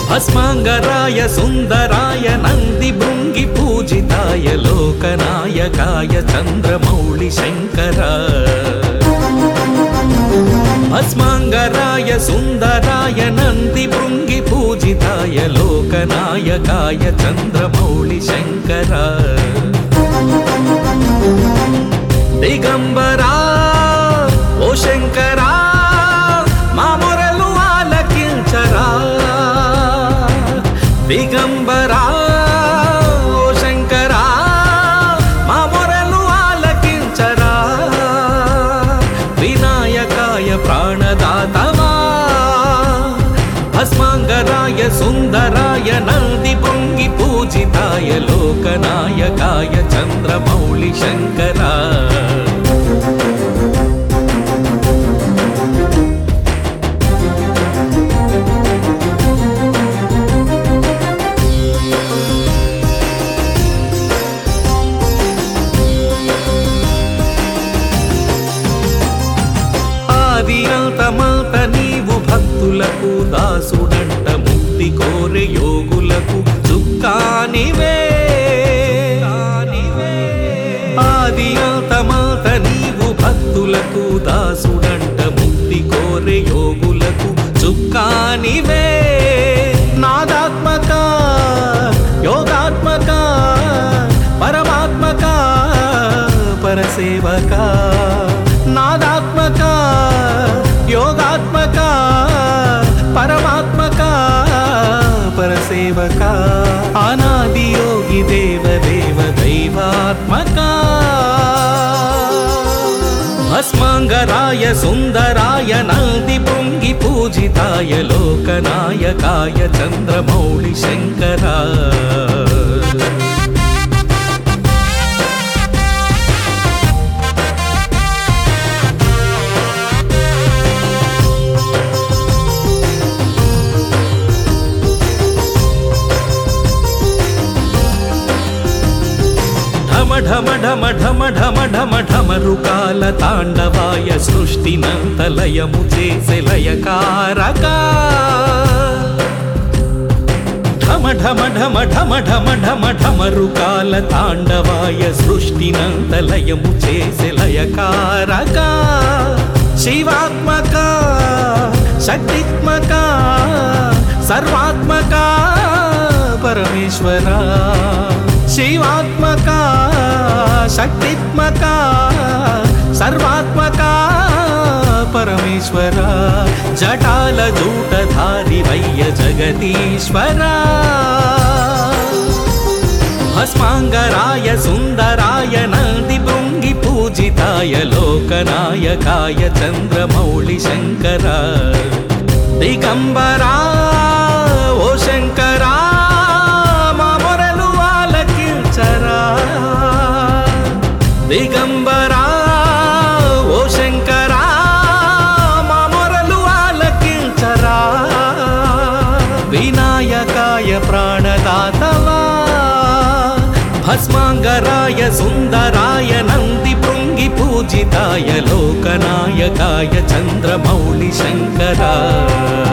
భస్మాంగరాయ సుందరాయ నంది భృంగి పూజితాయ లోకనాయకాయ చంద్రమౌళి శంకర భస్మాంగరాయ సుందరాయ నంది భృంగి పూజితాయ లోకనాయకాయ చంద్రమౌళి శంకర దిగంబరా ఓ శంకరా మా మొరలు ఆలకించరా దిగంబరా ఓ శంకరా మా మొరలు ఆలకించరా వినాయకాయ ప్రాణదాతవా భస్మాంగరాయ సుందరాయ నంది భృంగి పూజితాయ లోకనాయకాయ చంద్రమౌళి శంకర ఆదియంతమంత నీవు భక్తులకు దాసుడంట ముక్తి కోరే యోగులకు చుక్కానివే ఆదియంతమంత నీవు భక్తులకు దాసుడంట ముక్తి కోరే యోగులకు చుక్కానివే నాదాత్మక యోగాత్మక పరమాత్మక పరసేవక నాదాత్మక యోగాత్మక పరమాత్మక పరసేవక అనాది యోగి దేవదేవ దైవాత్మక భస్మాంగరాయ సుందరాయ నంది భృంగి పూజితాయ లోకనాయకాయ చంద్రమౌళి శంకర ఢమ ఢమ ఢమ ఢమ ఢమ ఢమరుకాల తాండవాయ సృష్టినంతలయము చేసే లయకారక ఢమ ఢమ ఢమ ఢమ ఢమ ఢమ ఢమరుకాల తాండవాయ సృష్టినంతలయము చేసే లయకారక శివాత్మక శక్తిత్మక సర్వాత్మక పరమేశ్వర శివాత్మక శక్తిత్మక సర్వాత్మక పరమేశ్వర జటాల జూటధారి వయ్య జగదీశ్వర భస్మాంగరాయ సుందరాయ నంది భృంగి పూజితాయ లోకనాయకాయ చంద్రమౌళి శంకర దిగంబరా ఓ శంకరా దిగంబరా ఓ శంకరా మా మొరలు ఆలకించరా వినాయకాయ ప్రాణదాతవా భస్మాంగరాయ సుందరాయ నంది భృంగి పూజితాయ లోకనాయకాయ చంద్రమౌళి శంకర